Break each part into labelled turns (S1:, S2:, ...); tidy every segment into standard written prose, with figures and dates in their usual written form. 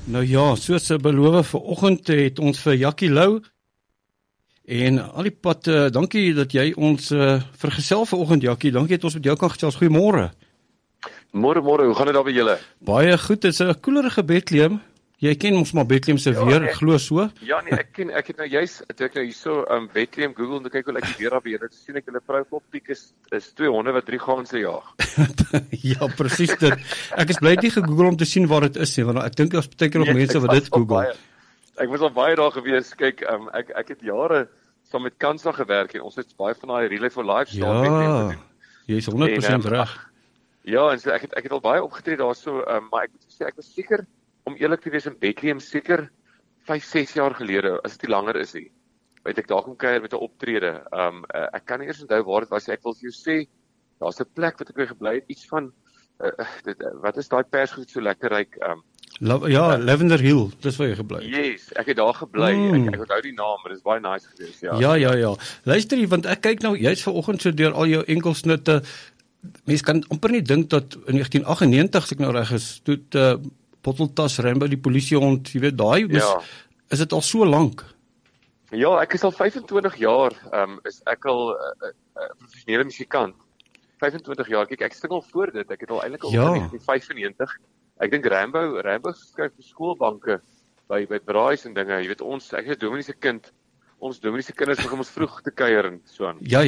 S1: Nou ja, soos beloof, vanoggend het ons vir Jackie Lou en al die pad, dankie dat jy ons vergesel vanoggend, Jackie. Dankie dat ons met jou kan gesels. Goeiemôre.
S2: Môre, hoe gaan dit daar by julle?
S1: Baie goed, dit is 'n koelerige Bethlehem. Jy ken ons maar Bethlehem se weer, ek glo so.
S2: Ja nee, ek het nou juist toe ek nou hierso Bethlehem Google en kyk hoe lyk die weer daar weer. Ek sien ek hulle vrou op piek is 2 honde wat 3 ganse jag.
S1: Ja, presies dit. Ek is bly jy gegoogel om te sien waar dit is, want ek dink daar's baie keer nog mense wat dit Google.
S2: Ek was al baie daar gewees. Kyk, ek het jare saam met Kansa gewerk en ons het baie van daai Relay for Life staan
S1: Ja, jy is 100% reg.
S2: Ja, en so ek het al baie opgetree daarso, maar ek moet sê ek was seker om eerlik te wees in Bethlehem seker 5-6 jaar gelede, as dit nie langer is nie. Het ek daar kom kuier met 'n optrede. Ek kan nie eers onthou waar dit was. Ek wil vir jou sê, daar's 'n plek wat ek by gebly het, iets van wat is daai persgoed so lekker ryk?
S1: Lavender Hill, dis waar jy gebly het.
S2: Yes, ek het daar gebly. Ek onthou die naam, maar dit is baie nice geweest, ja.
S1: Ja. Luister hier, want ek kyk nou, jy's vanoggend so deur al jou enkelsnitte. Mens kan amper nie dink dat in 1998, as ek nou reg is, toe Botteltas Rainbow die polisiehond, jy weet daai, is dit al so lank?
S2: Ja, ek is al 25 jaar, is ek al professionele musikant. 25 jaar, kyk, ek sing al voor dit, ek het al eintlik al in 1995. Ek dink Rainbow skryf vir skoolbanke by braais en dinge, jy weet ek is Dominee se kind. Ons Dominee se kinders begin ons vroeg te kuier en so aan.
S1: Ja.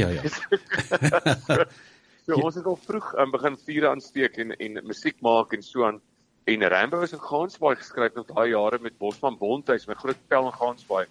S2: So ons het al vroeg begin vure aansteek en musiek maak en so aan. En Rainbow is in Gansbaai geskryf in daai jare met Bosman Bondhuis met Groot Pel in Gansbaai.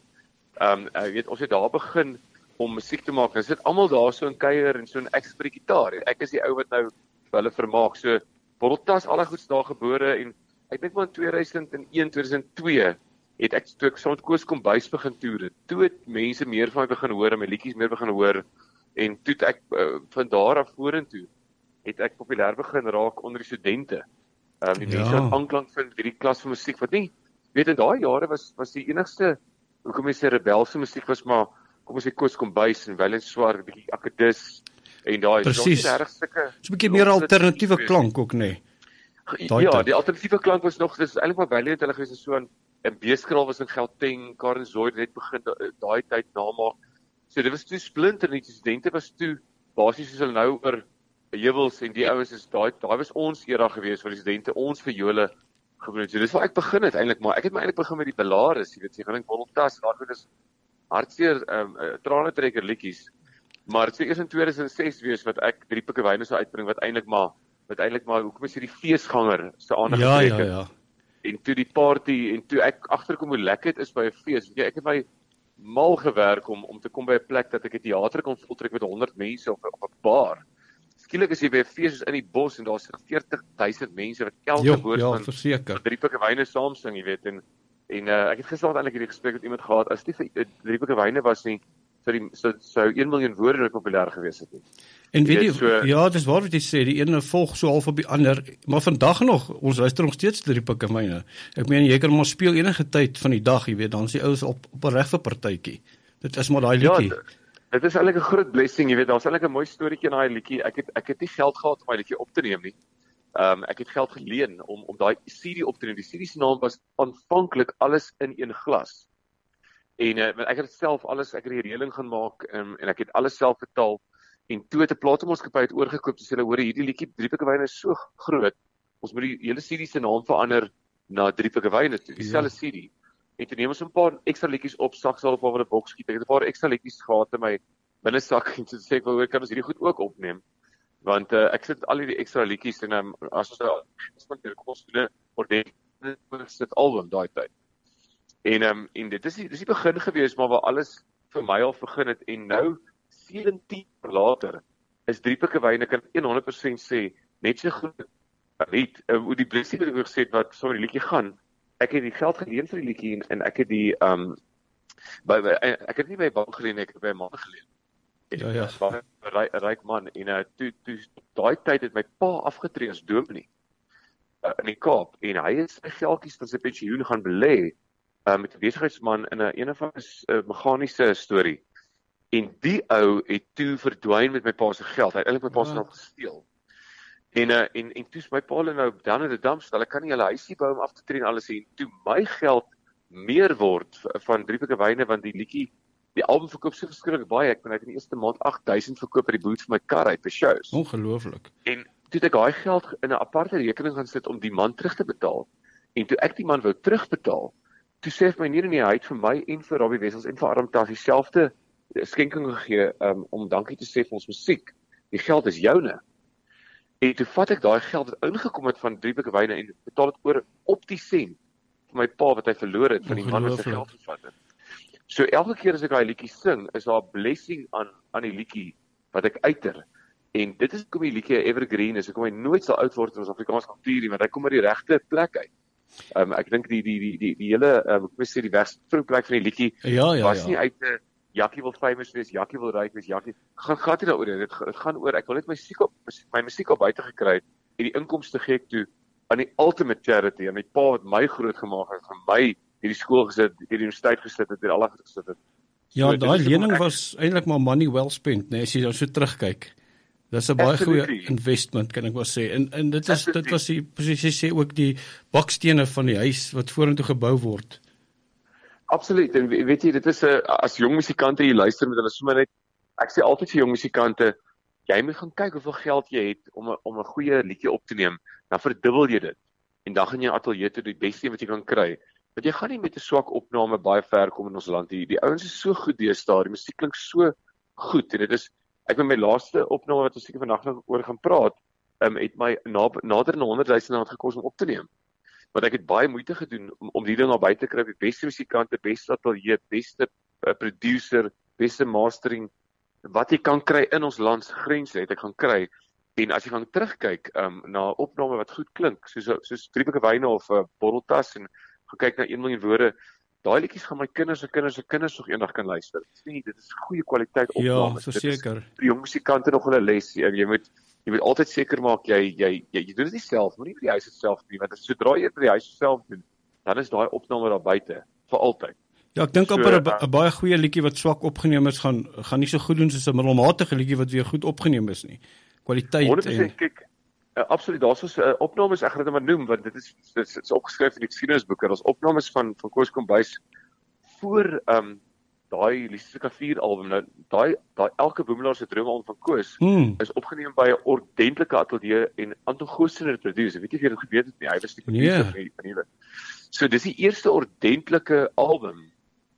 S2: Jy weet ons het daar begin om musiek te maak. Ons sit almal daar so in kuier en so 'n ek speel gitaar. Ek is die ou wat nou hulle vermaak. So Botteltas al goeds daar gebore en ek dink maar in 2001, 2002 het ek toe ek saam met Koos Kombuis begin toer. Toe het mense meer van my begin hoor en my liedjies meer begin hoor en toe het ek van daar af vorentoe het ek populêr begin raak onder die studente. Die mense wat aanklank vind by die klas van musiek wat nie weet in daai jare was die enigste hoekom jy sê rebelse musiek was maar kom ons sê Koos Kombuis en Willem Swart 'n bietjie Akedus en daai
S1: presies. So 'n bietjie meer alternatiewe klank ook nê.
S2: Ja, die alternatiewe klank was nog dis eintlik maar Valiant hulle gewees so 'n Beeskraal was in Gauteng, Karen Zoid net begin daai tyd namaak. So dit was toe splinter nie, die studente was toe basies soos hulle nou oor heuwels en die ouens is daai was ons era gewees vir die studente, ons verjole gebruik. So dis waar ek begin het eintlik, maar ek het my eintlik begin met die ballades, jy weet, jy gaan Botteltas, daar is hartseer trane trekker liedjies. Maar dit sê eers in 2006 wees wat ek Drie Pikkewyne sou uitbring wat eintlik maar hoekom is hierdie feesganger se aandag getrek.
S1: Ja.
S2: En toe die party en toe ek agterkom hoe lekker dit is by 'n fees. Ek het my mal gewerk om te kom by 'n plek dat ek 'n teater kon voltrek met 100 mense op 'n bar. Skielik is jy by 'n fees soos in die bos en daar's 40,000 mense wat elke woord van Drie Pikkewyne saam sing, jy weet. En ek het gister eintlik hierdie gesprek met iemand gehad. As dit vir Drie Pikkewyne was nie, sou 1 miljoen woorde nooit populêr gewees het nie.
S1: En weet jy, ja, dis waar wat jy sê, die ene volg so half op die ander, maar vandag nog, ons luister nog steeds Drie Pikkewyne. Ek meen, jy kan maar speel enige tyd van die dag, jy weet, dan is die ouens op 'n reg vir partytjie. Dit is maar daai liedjie.
S2: Ja, dit is eintlik 'n groot blessing, jy weet, daar's eintlik 'n mooi storieetjie in daai liedjie. Ek het nie geld gehad om daai liedjie op te neem nie. Ek het geld geleen om daai CD op te neem. Die CD se naam was aanvanklik Alles in een glas. En ek het self alles, ek het die reëling gaan maak en ek het alles self betaal. En toe het 'n platenmaatskappy het oorgekoop en sê hulle hoor hierdie liedjie Drie Pikkewyne is so groot. Ons moet die hele CD se naam verander na Drie Pikkewyne toe. Dieselfde CD. En toe neem ons 'n paar ekstra liedjies op, saksal op oor 'n boks skiet. Ek het 'n paar ekstra liedjies gehad in my binnesak en toe sê ek wel hoor kan ons hierdie goed ook opneem. Want ek sit al hierdie ekstra liedjies en as ons nou kos doen ordentlik sit album daai tyd. En dit is die begin gewees maar waar alles vir my al begin het en nou 17 jaar later is Drie Pikkewyne kan 100% sê net so goed weet hoe die blessie het gesê wat so die liedjie gaan. Ek het die geld geleen vir die liedjie en ek het die ek het nie by 'n bank geleen ek het by 'n man geleen.
S1: Ja.
S2: 'n ryk man en toe daai tyd het my pa afgetree as dominee in die Kaap en hy het sy geldjies van sy pensioen gaan belê met 'n besigheidsman in 'n van 'n meganiese storie. En die ou het toe verdwyn met my pa se geld. Hy het eintlik my pa se geld gesteel. En toe's my pa hulle nou dan in die damstel, ek kan nie hulle huisie bou om af te tree en alles sien. Toe my geld meer word van Driepeke Wyne, want die album verkoop so verskriklik baie. Ek het in die eerste maand 8000 verkoop by die boot vir my kar uit vir shows.
S1: Ongelooflik.
S2: En toe het ek daai geld in 'n aparte rekening gaan sit om die man terug te betaal. En toe ek die man wou terugbetaal, toe sê my nee, hy het vir my en vir Robbie Wessels en vir Adam Tas dieselfde skenking gegee om dankie te sê vir ons musiek. Die geld is joune. En toe vat ek daai geld wat ingekom het van Driepeke Wyne en betaal dit oor op die sent vir my pa wat hy verloor het van die man wat sy geld gevat het. So elke keer as ek daai liedjie sing, is daar 'n blessing aan die liedjie wat ek uiter. En dit is hoekom die liedjie evergreen is, hoekom hy nooit sal oud word in ons Afrikaanse kultuur nie, want hy kom by die regte plek uit. Ek dink die hele ek moet sê die beste plek van die liedjie was nie uit 'n Jackie wil famous wees, Jackie wil ryk wees, Jackie gaan nie daaroor. Dit gaan oor ek wil net my musiek op buite gekry het en die inkomste gee ek toe aan die ultimate charity, aan my pa wat my groot gemaak het, vir my hierdie skool gesit, hierdie universiteit gesit het, al gesit het.
S1: Ja, daai lening was eintlik maar money well spent, nee, as jy dan so terugkyk. Dis 'n baie goeie investment, kan ek wel sê. En dit was die presies sê ook die bakstene van die huis wat vorentoe gebou word.
S2: Absoluut. En weet jy, dit is as jong musikante hier luister met hulle sommer net, ek sê altyd vir jong musikante, jy moet gaan kyk hoeveel geld jy het om 'n goeie liedjie op te neem, dan verdubbel jy dit. En dan gaan jy ateljee toe die beste wat jy kan kry. Want jy gaan nie met 'n swak opname baie ver kom in ons land hier. Die ouens is so goed deesdae, die musiek klink so goed en dit is ek met my laaste opname wat ons seker vandag nog oor gaan praat, het my nader aan 100 000 rand gekos om op te neem. Want ek het baie moeite gedoen om die ding al by te kry, die beste musikante, beste ateljee, beste producer, beste mastering, wat jy kan kry in ons land se grense het ek gaan kry. En as jy gaan terugkyk na opname wat goed klink, soos Driepeke Wyne of Borreltas en gaan kyk na 1 miljoen woorde, daai liedjies gaan my kinders nog eendag kan luister. Dit is goeie kwaliteit opname.
S1: Ja, verseker.
S2: Die jong musikante nog hulle les. Jy moet altyd seker maak jy doen dit nie self, moenie vir die huis self doen, want sodra jy vir die huis self doen, dan is daai opname daar buite vir altyd.
S1: Ja, ek dink amper 'n baie goeie liedjie wat swak opgeneem is gaan nie so goed doen soos 'n middelmatige liedjie wat weer goed opgeneem is nie. Kwaliteit
S2: 100% kyk, absoluut, daar is opnames, ek gaan dit maar noem, want dit is opgeskryf in die geskiedenisboeke. Daar's opnames van Koos Kombuis voor daai Liefde Klavier album. Nou daai elke boemelaar se droom van Koos is opgeneem by 'n ordentlike ateljee en Anton Goosen het produseer. Weet jy of jy dit geweet het nie? Hy was die producer van die. So dis die eerste ordentlike album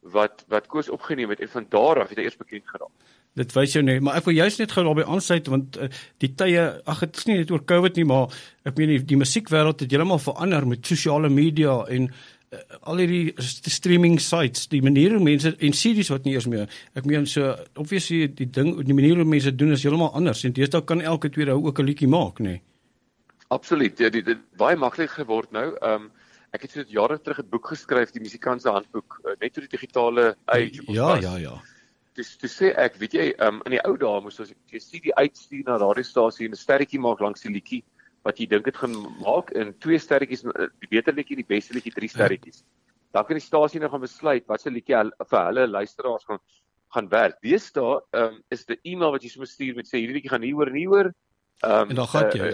S2: wat Koos opgeneem het en van daar af het hy eers bekend geraak.
S1: Dit wys jou nie, maar ek wil juist net gou daarby aansluit want die tye, dit is nie net oor COVID nie, maar ek meen die musiekwêreld het heeltemal verander met sosiale media en al hierdie streaming sites, die manier hoe mense en CD's wat nie eers meer. Ek meen so obviously die manier hoe mense doen is heeltemal anders en deesdae kan elke tweede ou ook 'n liedjie maak, nê. Nee.
S2: Absoluut. Ja, dit baie maklik geword nou. Ek het so jare terug 'n boek geskryf, die Musikant se Handboek, net oor die digitale age.
S1: Ja.
S2: Dis sê ek, weet jy, in die ou dae moes ons jy CD uitstuur na radiostasie en 'n sterretjie maak langs die liedjie wat jy dink dit gaan maak in 2 sterretjies, die beter liedjie, die beste liedjie, 3 sterretjies. Dan kan die stasie nou gaan besluit wat se liedjie vir hulle luisteraars gaan werk. Deesdae is die e-mail wat jy so stuur met sê hierdie liedjie gaan nie hoor.
S1: En dan gaan jy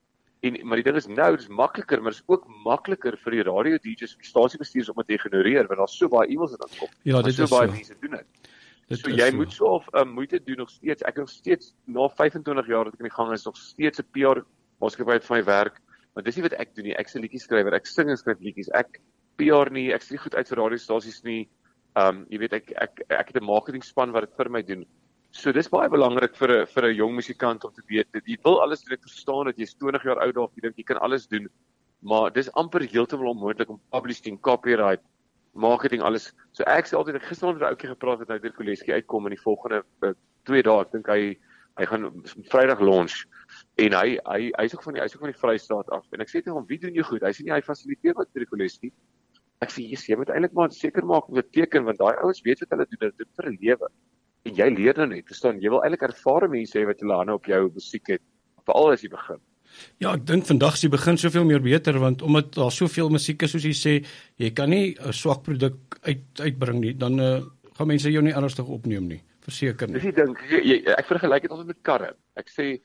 S2: maar die ding is nou, dit is makliker, maar dit is ook makliker vir die radio DJ's en die stasiebestuurders om dit te ignoreer, want daar's so baie e-mails wat aankom.
S1: Ja, dit is so.
S2: Baie mense doen dit. So jy moet so moeite doen nog steeds. Ek nog steeds na 25 jaar wat ek in die gang is, nog steeds 'n PR maatskappy van my werk. Maar dis nie wat ek doen nie. Ek's 'n liedjieskrywer. Ek sing en skryf liedjies. Ek PR nie. Ek stuur goed uit vir radiostasies nie. Jy weet ek het 'n marketingspan wat dit vir my doen. So dis baie belangrik vir 'n jong musikant om te weet dat jy wil alles doen. Ek verstaan dat jy's 20 jaar oud of jy dink jy kan alles doen, maar dis amper heeltemal onmoontlik om publishing, copyright, marketing, alles. So ek sê altyd, ek gister met 'n ouetjie gepraat het nou deur Koleski uitkom in die volgende 2 dae. Ek dink hy gaan Vrydag launch en hy's ook van die Vrystaat af. En ek sê tegen hom, wie doen jy goed? Hy sê nie hy fasiliteer wat deur Koleski. Ek sê jy moet eintlik maar seker maak met teken, want daai ouens weet wat hulle doen, dit vir 'n lewe. En jy leer nou net, verstaan, jy wil eintlik ervare mense hê wat hulle hande op jou musiek het, veral as jy begin.
S1: Ja, ek dink vandag is die begin soveel meer beter, want omdat daar soveel musiek is, soos jy sê, jy kan nie 'n swak produk uitbring nie, dan gaan mense jou nie ernstig opneem nie, verseker nie.
S2: Dis die ding, ek vergelyk dit altyd met karre. Ek sê,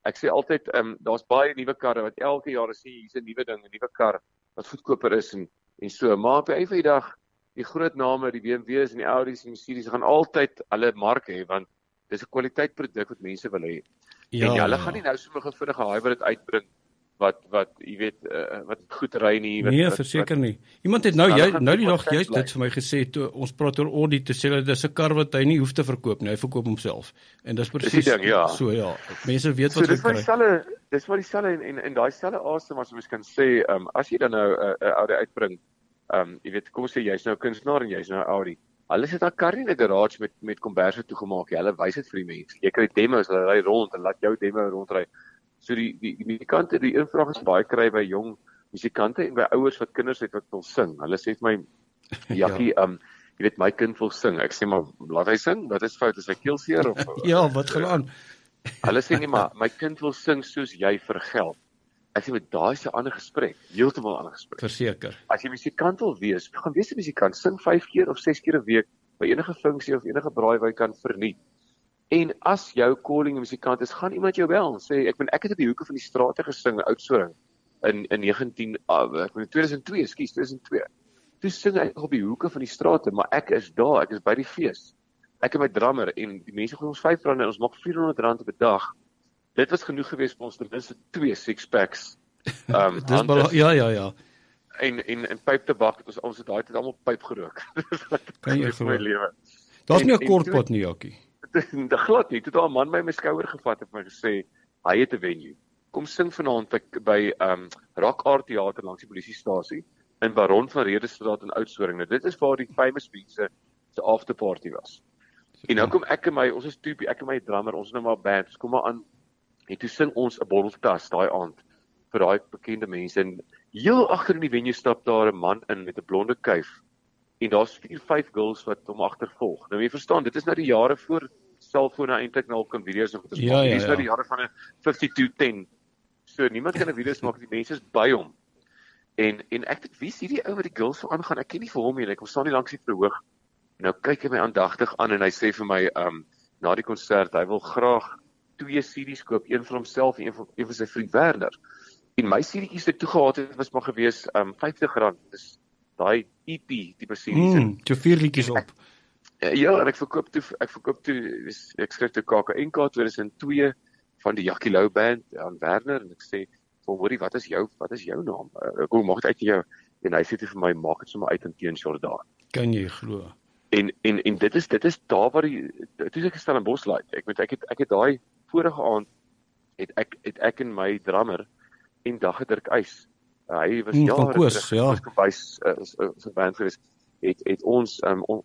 S2: Ek sê altyd, daar's baie nuwe karre wat elke jaar sê hier's 'n nuwe ding, 'n nuwe kar wat goedkoper is en so. Maar op 'n einde van die dag, die groot name, die BMW's en die Audi's en die Mercedes gaan altyd hulle mark hê want dis 'n kwaliteitproduk wat mense wil hê.
S1: Ja,
S2: En hulle
S1: ja.
S2: gaan nie nou so 'n vinnige hybrid uitbring wat jy weet wat goed ry nie.
S1: Nee, verseker nie. Iemand het nou
S2: Hulle gaan
S1: die
S2: op
S1: dag
S2: kwaliteit
S1: juist
S2: bly.
S1: dit vir my gesê toe ons praat oor Audi te sê dat dis 'n kar wat hy nie hoef te verkoop nie, hy verkoop homself. En dis
S2: die
S1: presies
S2: ding, ja.
S1: so ja. Mense weet
S2: So
S1: wat
S2: dis
S1: hulle
S2: maar
S1: kry.
S2: dis maar dieselfde en daai selfde asem as mens kan sê, as jy dan nou 'n Audi uitbring, jy weet, kom ons sê jy's nou 'n kunstenaar en jy's nou 'n Audi. Hulle sit daar kar nie in 'n garage met komberse toegemaak nie. Hulle wys dit vir die mense. Jy kry demos, hulle ry rond en laat jou demo rondry. So die musikante, die invraag is baie kry by jong musikante en by ouers wat kinders het wat wil sing. Hulle sê vir my, Jackie, jy weet my kind wil sing. Ek sê maar laat hy sing. Wat is fout? Is hy keelseer of
S1: Ja, wat gaan aan?
S2: Hulle sê nie maar my kind wil sing soos jy vir geld. Ek sê met daai is 'n ander gesprek, heeltemal 'n ander gesprek.
S1: Verseker.
S2: As jy musikant wil wees, gaan wees 'n musikant, sing 5 keer of 6 keer 'n week by enige funksie of enige braai wat jy kan verniet. En as jou calling 'n musikant is, gaan iemand jou bel en sê ek het op die hoeke van die strate gesing in Oudtshoorn in 2002. Toe sing ek op die hoeke van die strate, maar ek is daar, ek is by die fees. Ek en my drummer en die mense gee ons R5 en ons maak R400 op 'n dag. Dit was genoeg geweest vir ons ten minste 2 six-packs.
S1: Dis ja.
S2: En pyptebak, ons het daai tyd almal pyp gerook.
S1: Kan jy
S2: Dis my
S1: glo?
S2: lewe.
S1: Daar's nie 'n
S2: En
S1: kortpad nie, Jakkie.
S2: Dit glad nie. Toe daar 'n man by my skouer gevat het en my gesê, hy het 'n venue. Kom sing vanaand by Rock Art Theater langs die polisiestasie in Baron van Redestraat in Oudtshoorn. Nou dit is waar die famous mense se afterparty was. En nou kom ek en my drummer, ons is nou maar 'n band, ons kom maar aan en toe sing ons 'n borreltas daai aand vir daai bekende mense en heel agter in die venue stap daar 'n man in met 'n blonde kuif en daar's 4-5 girls wat hom agtervolg. Nou jy verstaan, dit is nou die jare voor selfone eintlik nou al kan video's en goeders maak. Dis nou die jare van 'n 5210. So niemand kan 'n video's maak, die mense is by hom. En ek dink wie is hierdie ou wat die girls so aangaan? Ek ken nie vir hom nie. Ek kom staan nie langs die verhoog. Nou kyk hy my aandagtig aan en hy sê vir my na die konsert, hy wil graag 2 CD's koop, een vir homself en een vir sy vriend Werner. En my CD'tjies wat ek toe gehad het was maar gewees R50. Dis daai EP tipe CD's.
S1: Toe 4 liedjies op.
S2: Ja, en ek verkoop toe ek skryf toe KAKNK 2002 van die Jackie Lou band aan Werner en ek sê hoorie, wat is jou naam? Hoe maak dit uit jou? En hy sê vir my, maak dit sommer uit in teen Jordan.
S1: Kan jy glo?
S2: En dit is daar waar toe ek gestel in Boslight. Ek het daai vorige aand het ek en my drummer en Dirk Eys. Hy was
S1: van Koos, ja.
S2: Kombuis so 'n band gewees. Het ons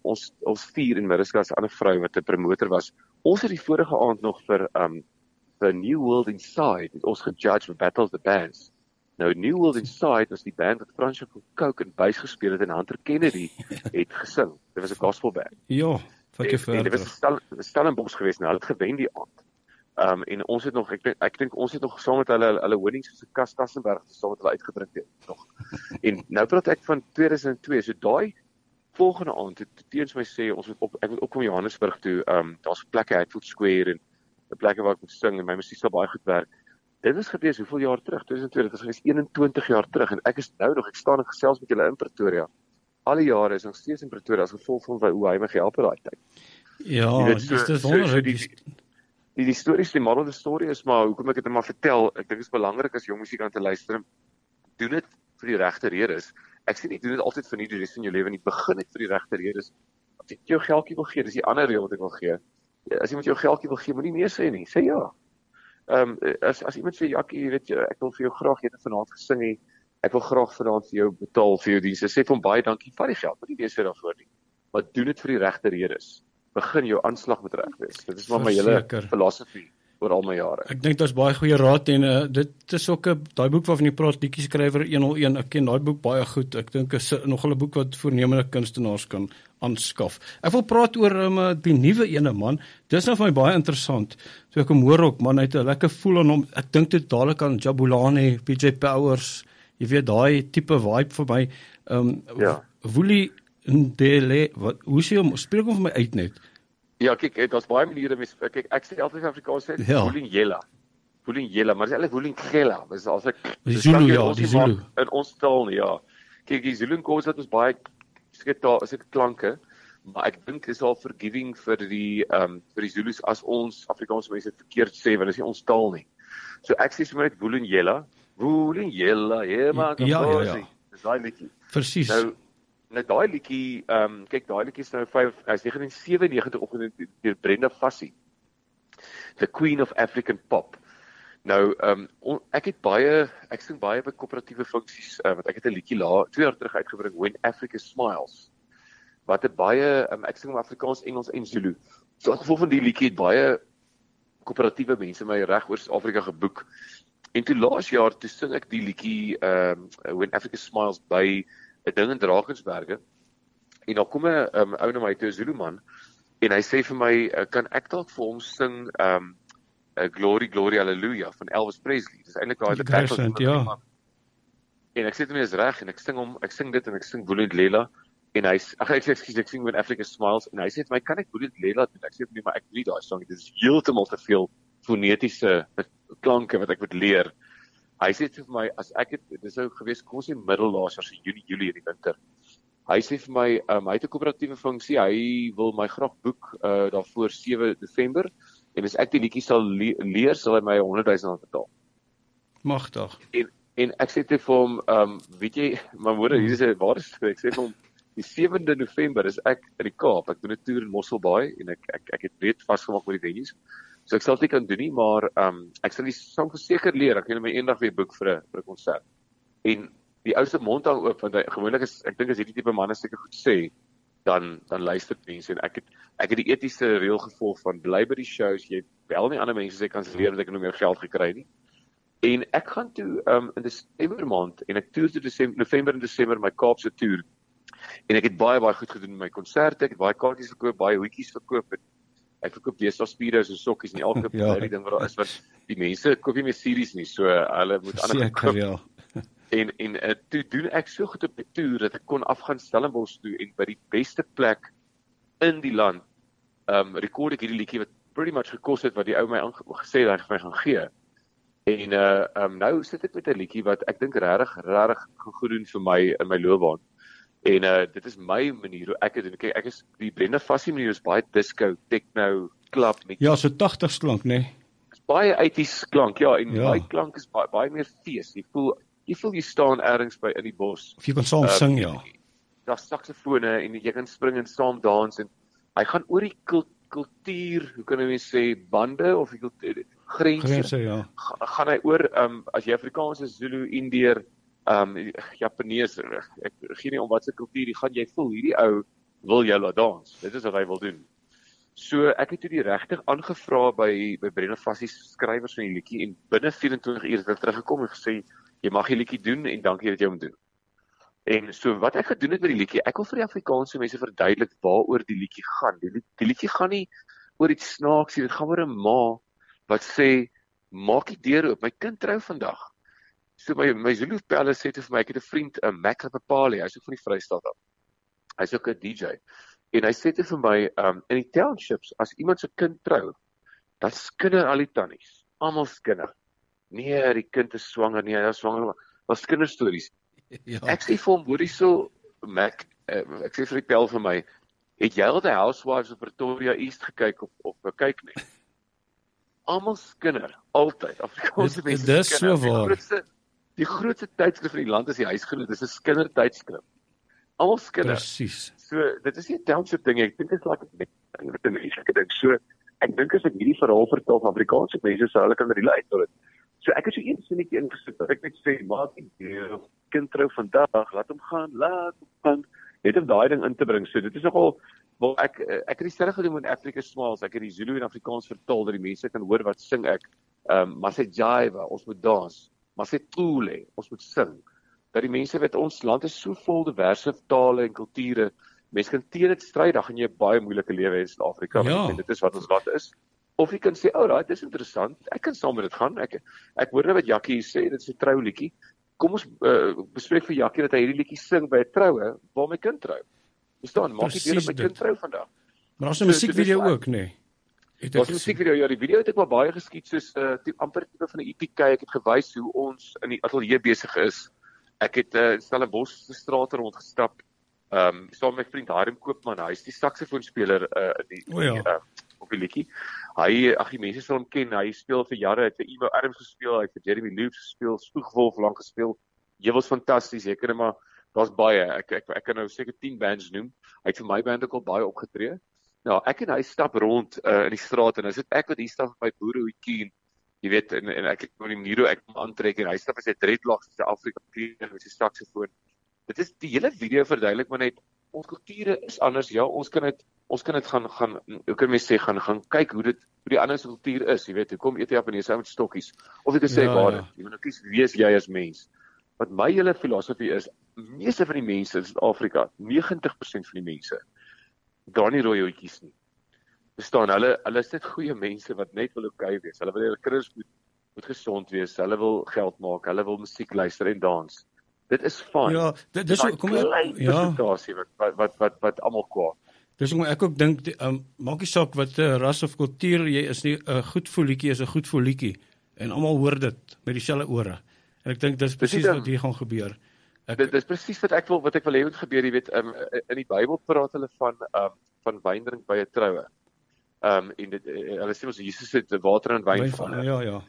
S2: 4 in Middelburg 'n ander vrou wat 'n promotor was. Ons het die vorige aand nog vir New World Inside het ons gejudge vir Battle of the Bands. Nou New World Inside was die band wat Fransjo van Coke en bass gespeel het en Hunter Kennedy het gesing. Dit was 'n gospel band.
S1: Ja, wat jy
S2: En dit was 'n Stellenbosch geweest, nou hulle het gewen die aand. En ons het nog ek dink ons het nog saam met hulle winnings soos 'n Kassenberg saam met hulle uitgedrink het nog. En nou praat ek van 2002, so daai volgende aand het teens my sê ek moet opkom Johannesburg toe. Daar's plekke Hatfield Square en 'n plekke waar ek moet sing en my musiek sal baie goed werk. Dit was gewees hoeveel jaar terug? 2002, dit was gewees 21 jaar terug en ek staan en gesels met julle in Pretoria. Al die jare is nog steeds in Pretoria as gevolg van hoe hy my gehelp het daai tyd.
S1: Ja, dis wonderlik.
S2: Die stories, die moral of the story is maar hoekom ek dit maar vertel. Ek dink dit is belangrik as jong musikante luister. Doen dit vir die regte redes. Ek sê nie doen dit altyd vir die res van jou lewe nie. Begin dit vir die regte redes. As jy jou geldjie wil gee, dis die ander reël wat ek wil gee. As iemand jou geldjie wil gee, moenie nee sê nie. Sê ja. As iemand sê Jackie, jy weet ek wil vir jou graag ete vanaand gesing hê. Ek wil graag vanaand vir jou betaal vir jou dienste. Sê vir hom baie dankie, vat die geld. Moenie nee sê daarvoor nie. Maar doen dit vir die regte redes. Begin jou aanslag met reg wees. Dit is maar my hele filosofie oor al my jare.
S1: Ek dink daar's baie goeie raad en dit is ook daai boek waarvan jy praat, Liedjie Skrywer 101. Ek ken daai boek baie goed. Ek dink is nog 'n boek wat voornemende kunstenaars kan aanskaf. Ek wil praat oor die nuwe ene man. Dis nou vir my baie interessant. So ek hom hoor ook, man, hy het 'n lekker voel aan hom. Ek dink dit dadelik aan Jabulani, PJ Powers. Jy weet daai tipe vibe vir my. Wooly Ndele, hoe sê hom? Spreek hom vir my uit net.
S2: Ja, kyk, daar's baie maniere. Kyk, ek sê altyd Afrikaans sê Wooly Njela. Vulindlela, maar dis eintlik Vulindlela. Dis as ek
S1: Die Zulu, ja, die Zulu.
S2: In ons taal nie, ja. Kyk, die Zulu en Xhosa het ons baie seker klanke, maar ek dink dis al forgiving vir die Zulus as ons Afrikaanse mense verkeerd sê, want dis nie ons taal nie. So ek sê sommer net Vulindlela, ja. Dis daai liedjie.
S1: Presies.
S2: Nou daai liedjie, kyk, daai liedjie is nou hy's 1997 opgeneem deur Brenda Fassie, the Queen of African Pop. Nou, ek sing baie by koöperatiewe funksies, want ek het 'n liedjie 2 jaar terug uitgebring, When Africa Smiles, wat 'n baie, ek sing Afrikaans, Engels en Zulu. So as gevolg van die liedjie het baie koöperatiewe mense my reg oor Suid-Afrika geboek. En toe laas jaar, toe sing ek die liedjie, When Africa Smiles, by 'n ding in Drakensberge, en dan kom 'n ou na my toe, 'n Zulu man, en hy sê vir my, kan ek dalk vir hom sing, Glory, Glory, Hallelujah van Elvis Presley. Dis eintlik daai
S1: Interessant, ja.
S2: En ek sê dit is reg en ek sing dit en ek sing Vulindlela en ek sing When Africa Smiles en hy sê vir my, kan ek Vulindlela doen? Ek sê vir my, maar ek weet daai song, dit is heeltemal te veel fonetiese klanke wat ek moet leer. Hy sê vir my, as ek dit sou gewees, kom ons sê middellaas as Junie, Julie in die winter. Hy sê vir my, hy het 'n koöperatiewe funksie, hy wil my graag boek daarvoor 7 November. En as ek die liedjie sal leer, sal hy my R100,000 betaal.
S1: Magtig.
S2: En ek sê vir hom, weet jy, my moeder, hier is 'n ware storie. Ek sê vir hom, die 7de November is ek in die Kaap. Ek doen 'n toer in Mosselbaai en ek het reeds vasgemaak met die venues. So ek sal dit kan doen nie, maar ek sal die sang verseker leer. Ek gaan my eendag weer boek vir 'n konsert. En die ou se mond hang oop, want gewoonlik ek dink as hierdie tipe manne seker goed sê, dan luister mense en ek het die etiese reël gevolg van bly by die shows, jy bel nie ander mense sê kanselleer want ek het nog meer geld gekry nie. En ek gaan toe in Desember maand en ek toer toe November en Desember my Kaapse toer. En ek het baie goed gedoen met my konserte, ek het baie kaartjies verkoop, baie hoedjies verkoop. Ek verkoop deesdae speedos en sokkies en elke daai ding wat daar is, wat die mense koop nie meer series nie, so hulle moet ander
S1: koop. Ja.
S2: En toe doen ek so goed op die toer dat ek kon afgaan Stellenbosch toe en by die beste plek in die land rekord ek hierdie liedjie wat pretty much gekos het wat die ou my gesê het hy vir my gaan gee. En nou sit ek met 'n liedjie wat ek dink regtig goed doen vir my in my loopbaan. En dit is my manier hoe ek dit doen. Kyk, ek is die Brenda Fassie manier is baie disco, techno, club met
S1: ja, so 80s klank, né? Nee.
S2: Is baie 80s klank, ja, en daai klank is baie meer fees. Jy voel jy staan ergens by in die bos.
S1: Of jy kan saam sing, ja.
S2: Daar's saksofone en jy kan spring en saam dans en hy gaan oor die kultuur, hoe kan jy sê, bande of die grense
S1: ja.
S2: Gaan hy oor as jy Afrikaans is, Zulu, Indeer, Japanees, ek gee nie om wat se kultuur, die gaan jy voel, hierdie ou wil jou laat dans. Dit is wat hy wil doen. So ek het toe die regtig aangevra by Brenda Fassie skrywers van die liedjie en binne 24 uur het hulle teruggekom en gesê jy mag die liedjie doen en dankie dat jy hom doen. En so wat ek gedoen het met die liedjie, ek wil vir die Afrikaanse mense verduidelik waaroor die liedjie gaan. Die liedjie gaan nie oor iets snaaks nie, dit gaan oor 'n ma wat sê maak die deur oop, my kind trou vandag. So my Zulu pelle sê vir my, ek het 'n vriend, Mac Papali, hy's ook van die Vrystaat af. Hy's ook 'n DJ. En hy sê vir my, in die townships, as iemand se kind trou, dan skinder al die tannies, almal skinder. Nee, die kind is swanger, nee, hy is swanger, was kinderstories. Ja. Ek sê vir hom, hoor hierso, Mac, ek sê vir die pel vir my, het jy al die Housewives of Pretoria East gekyk of kyk nie? Almal skinder, altyd. Afrikaanse mense
S1: skinder. Dis so waar.
S2: Die grootste tydskrif in die land is die Huisgenoot, dis 'n kindertydskrif. Almal skinder.
S1: Presies.
S2: So, dit is nie 'n township ding, ek dink dit is like 'n menslike ding. So, ek dink as ek hierdie verhaal vertel van Afrikaanse mense, sou hulle kan relate tot dit. So, ek het so een sinnetjie ingesit, dat ek net sê, maak die deur, kind trou vandag, laat hom gaan, net om daai ding in te bring. So, dit is nogal, wel, ek het dieselfde gedoen met Africa Smiles, ek het die Zulu en Afrikaans vertaal, dat die mense kan hoor wat sing ek, maar sê jive, ons moet dans, maar sê tule, ons moet sing, dat die mense weet, ons land is so vol diverse tale en kulture, mense kan teen dit stry, dan gaan jy 'n baie moeilike lewe hê in Suid-Afrika, want dit is wat ons land is. Of jy kan sê, dit is interessant, ek kan saam met dit gaan, ek hoor nou wat Jackie sê, dit is 'n trouliedjie, kom ons bespreek vir Jackie dat hy hierdie liedjie sing by 'n troue, waar my kind trou. Verstaan, maak die deur op my kind trou vandag.
S1: Maar daar's 'n musiekvideo ook, nee.
S2: Daar's 'n musiekvideo, ja, die video het ek maar baie geskiet soos amper tipe van 'n EPK. Ek het gewys hoe ons in die ateljee besig is. Ek het in Stellenbosch se strate rondgestap. Saam met my vriend Harm Koopman, hy is die saksofoonspeler op die liedjie. Die mense sal hom ken, hy speel vir jare, hy het vir Emo Adams gespeel, hy het vir Jeremy Loops gespeel, Spoegwolf lank gespeel. Jy was fantasties, jy kan maar daar's baie. Ek kan nou seker 10 bands noem. Hy het vir my band ook al baie opgetree. Nou, ek en hy stap rond in die straat en dan sit ek wat hier stap by boerehoedjie en jy weet en ek het met die Niro ek aantrek en hy stap met sy dreadlocks in Suid-Afrika met sy saksofoon. Dit is die hele video verduidelik maar net ons kulture is anders. Ja, ons kan dit gaan hoe kan mense sê gaan kyk hoe die ander se kultuur is. Jy weet, hoekom eet jy Japaneese met stokkies? Of ek sê waar, jy moet nou kies wie is jy as mens. Wat my hele filosofie is, meeste van die mense in Suid-Afrika, 90% van die mense dra nie rooi hoedjies nie. Verstaan, hulle is net goeie mense wat net wil okay wees. Hulle wil hulle kinders moet gesond wees, hulle wil geld maak, hulle wil musiek luister en dans. Dit is fyn.
S1: Ja, dis hoekom
S2: presentasie wat almal kwaad.
S1: Dis hoekom ek ook dink maak nie saak wat ras of kultuur jy is nie, 'n goed voelietjie is 'n goed voelietjie en almal hoor dit met dieselfde ore. En ek dink dis presies wat hier gaan gebeur.
S2: Dit is presies wat ek wil hê moet gebeur, jy weet, in die Bybel praat hulle van wyndrink by 'n troue. En hulle sê ons Jesus het water en wyn van.
S1: Ja.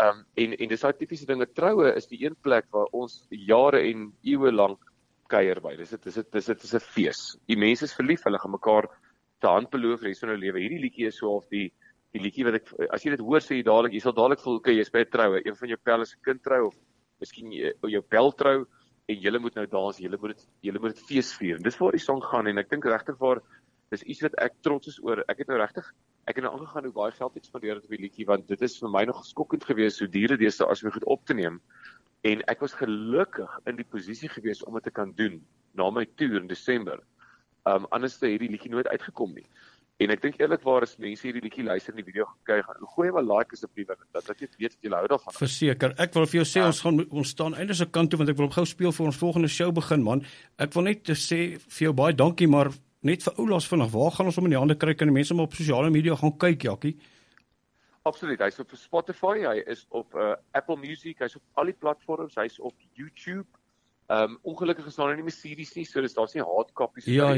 S2: En dis daai tipiese dinge, troue is die een plek waar ons jare en eeue lank kuier by. Dis 'n fees. Die mense is verlief, hulle gaan mekaar te hand beloof res van hulle lewe. Hierdie liedjie is so of die liedjie wat as jy dit hoor sê jy sal dadelik voel okay, jy's by 'n troue, een van jou pelle se kind trou of miskien jou pel trou en julle moet nou dans, julle moet dit fees vier. En dis waar die song gaan en ek dink regtig waar dis iets wat ek trots is oor. Ek het nou aangegaan hoe baie geld ek spandeer het op die liedjie want dit is vir my nog skokkend geweest hoe duur dit is as om goed op te neem. En ek was gelukkig in die posisie geweest om dit te kan doen na my toer in Desember. Anders het hierdie liedjie nooit uitgekom nie. En ek dink eerlikwaar as mense hierdie liedjie luister en die video kyk, gooi maar like asseblief dat jy weet dat jy hou daarvan.
S1: Verseker. Ek wil vir jou sê ons staan eintlik se kant toe want ek wil hom gou speel vir ons volgende show begin man. Ek wil net sê vir jou baie dankie maar net vir oulaas vinnig. Waar gaan ons hom in die hande kry? Kan die mense maar op sosiale media gaan kyk, Jakkie?
S2: Absoluut. Hy's op Spotify, hy is op Apple Music, hy's op al die platforms, hy's op YouTube. Ongelukkig is daar nie meer series nie, so daar's nie hard copies
S1: ja.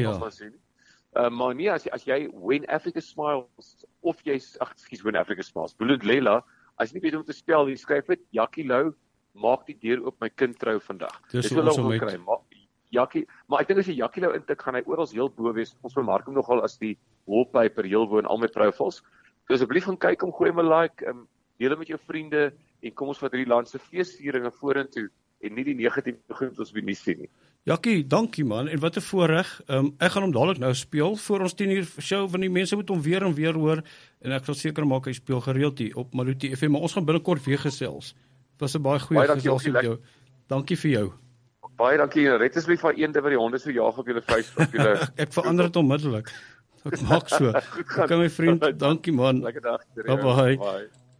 S2: Maar nee, as jy When Africa Smiles of When Africa Smiles, Bullet Leila, as jy nie weet hoe om te spel, jy skryf dit Jakkie Lou, maak die deur oop my kind trou vandag.
S1: Dis wil ons kry.
S2: Jakkie, maar ek dink as jy Jakkie Lou intik, gaan hy oral heel bo wees. Ons bemark hom nogal as die wallpaper heel bo in al my profiles. So asseblief gaan kyk, gooi hom 'n like, deel met jou vriende en kom ons vat hierdie land se feesvieringe vorentoe en nie die negatiewe goed ons by nie sien nie.
S1: Jakkie, dankie man. En wat 'n voorreg. Ek gaan hom dadelik nou speel voor ons 10:00 show want die mense moet hom weer en weer hoor en ek sal seker maak hy speel gereeld hier op Maluti FM, maar ons gaan binnekort weer gesels. Dit was 'n baie goeie gesels met jou. Dankie vir jou.
S2: Baie dankie. Red asseblief van eende wat die honde so jaag op julle Facebook.
S1: Ek verander dit onmiddellik. Ek maak so. Okay my vriend, dankie man.
S2: Lekker dag.
S1: Bye.